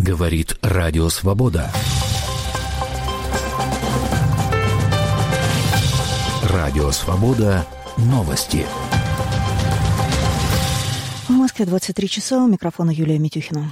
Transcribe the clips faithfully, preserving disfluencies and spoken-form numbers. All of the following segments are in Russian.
Говорит Радио Свобода. Радио Свобода. Новости. В Москве двадцать три часа. У микрофона Юлия Митюхина.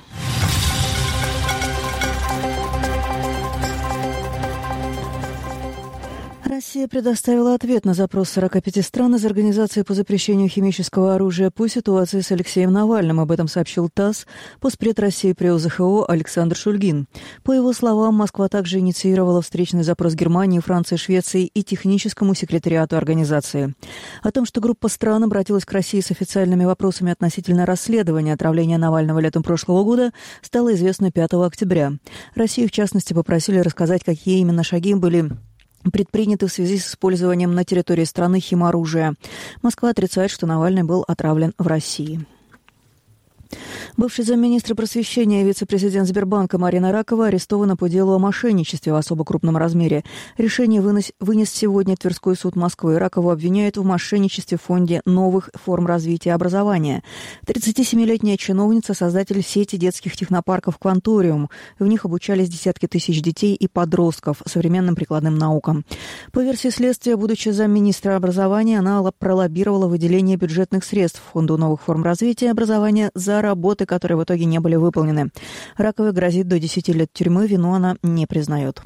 Россия предоставила ответ на запрос сорока пяти стран из Организации по запрещению химического оружия по ситуации с Алексеем Навальным. Об этом сообщил ТАСС постпред России при о зэ ха о Александр Шульгин. По его словам, Москва также инициировала встречный запрос Германии, Франции, Швеции и техническому секретариату организации. О том, что группа стран обратилась к России с официальными вопросами относительно расследования отравления Навального летом прошлого года, стало известно пятого октября. Россию, в частности, попросили рассказать, какие именно шаги были предприняты в связи с использованием на территории страны химоружия. Москва отрицает, что Навальный был отравлен в России. Бывший замминистра просвещения и вице-президент Сбербанка Марина Ракова арестована по делу о мошенничестве в особо крупном размере. Решение вынес, вынес сегодня Тверской суд Москвы. Ракову обвиняют в мошенничестве в фонде новых форм развития образования. тридцатисемилетняя чиновница – создатель сети детских технопарков «Кванториум». В них обучались десятки тысяч детей и подростков современным прикладным наукам. По версии следствия, будучи замминистра образования, она пролоббировала выделение бюджетных средств фонду новых форм развития образования за работы, которые в итоге не были выполнены. Раковой грозит до десяти лет тюрьмы, вину она не признает.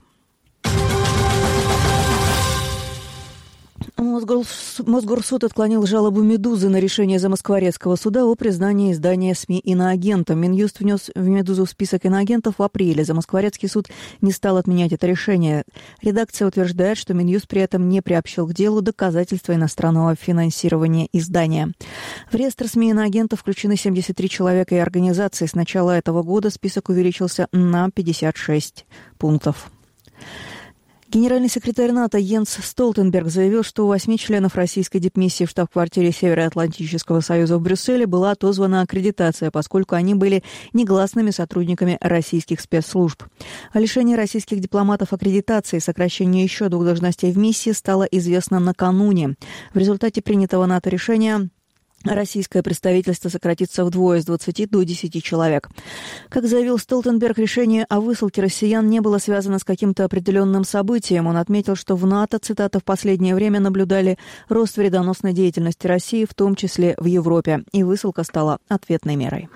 Мосгорсуд отклонил жалобу «Медузы» на решение Замоскворецкого суда о признании издания СМИ иноагентом. Минюст внес в «Медузу» в список иноагентов в апреле. Замоскворецкий суд не стал отменять это решение. Редакция утверждает, что Минюст при этом не приобщил к делу доказательства иностранного финансирования издания. В реестр СМИ иноагентов включены семьдесят три человека и организации. С начала этого года список увеличился на пятьдесят шесть пунктов. Генеральный секретарь НАТО Йенс Столтенберг заявил, что у восьми членов российской дипмиссии в штаб-квартире Североатлантического союза в Брюсселе была отозвана аккредитация, поскольку они были негласными сотрудниками российских спецслужб. О лишении российских дипломатов аккредитации и сокращении еще двух должностей в миссии стало известно накануне. В результате принятого НАТО решения российское представительство сократится вдвое, с двадцати до десяти человек. Как заявил Столтенберг, решение о высылке россиян не было связано с каким-то определенным событием. Он отметил, что в НАТО, цитата, в последнее время наблюдали рост вредоносной деятельности России, в том числе в Европе, и высылка стала ответной мерой.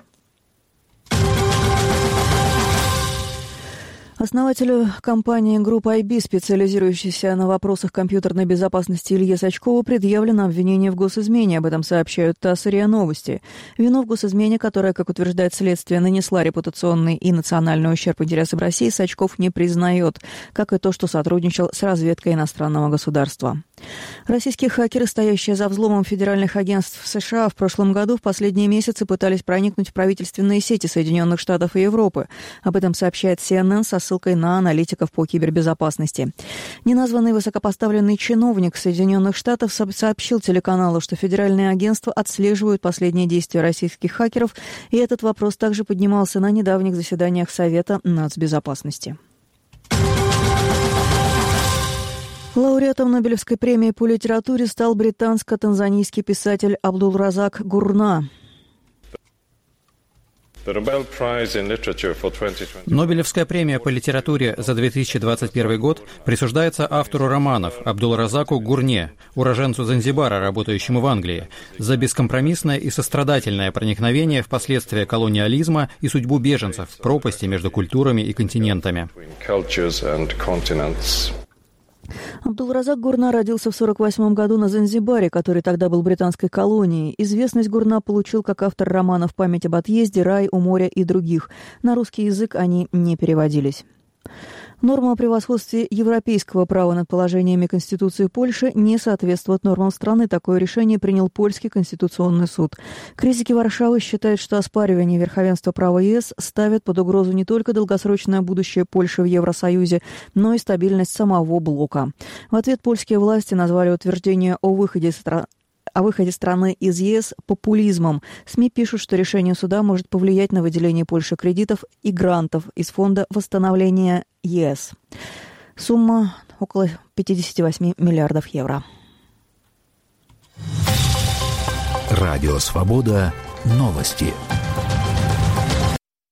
Основателю компании Group ай би, специализирующейся на вопросах компьютерной безопасности Илье Сачкову, предъявлено обвинение в госизмене. Об этом сообщают ТАСС и РИА Новости. Вину в госизмене, которая, как утверждает следствие, нанесла репутационный и национальный ущерб интересам России, Сачков не признает, как и то, что сотрудничал с разведкой иностранного государства. Российские хакеры, стоящие за взломом федеральных агентств США, в прошлом году в последние месяцы пытались проникнуть в правительственные сети Соединенных Штатов и Европы. Об этом сообщает си эн эн со ссылкой на аналитиков по кибербезопасности. Неназванный высокопоставленный чиновник Соединенных Штатов сообщил телеканалу, что федеральные агентства отслеживают последние действия российских хакеров, и этот вопрос также поднимался на недавних заседаниях Совета нацбезопасности. Лауреатом Нобелевской премии по литературе стал британско-танзанийский писатель Абдулразак Гурна. Нобелевская премия по литературе за две тысячи двадцать первый год присуждается автору романов Абдулразаку Гурне, уроженцу Занзибара, работающему в Англии, за бескомпромиссное и сострадательное проникновение в последствия колониализма и судьбу беженцев в пропасти между культурами и континентами. Абдулразак Гурна родился в сорок восьмом году на Занзибаре, который тогда был британской колонией. Известность Гурна получил как автор романов «Память об отъезде», «Рай у моря» и других. На русский язык они не переводились. Норма о превосходстве европейского права над положениями Конституции Польши не соответствует нормам страны. Такое решение принял Польский конституционный суд. Критики Варшавы считают, что оспаривание верховенства права ЕС ставит под угрозу не только долгосрочное будущее Польши в Евросоюзе, но и стабильность самого блока. В ответ польские власти назвали утверждение о выходе страны о выходе страны из ЕС популизмом. СМИ пишут, что решение суда может повлиять на выделение Польше кредитов и грантов из Фонда восстановления ЕС. Сумма около пятьдесят восемь миллиардов евро. Радио «Свобода». Новости.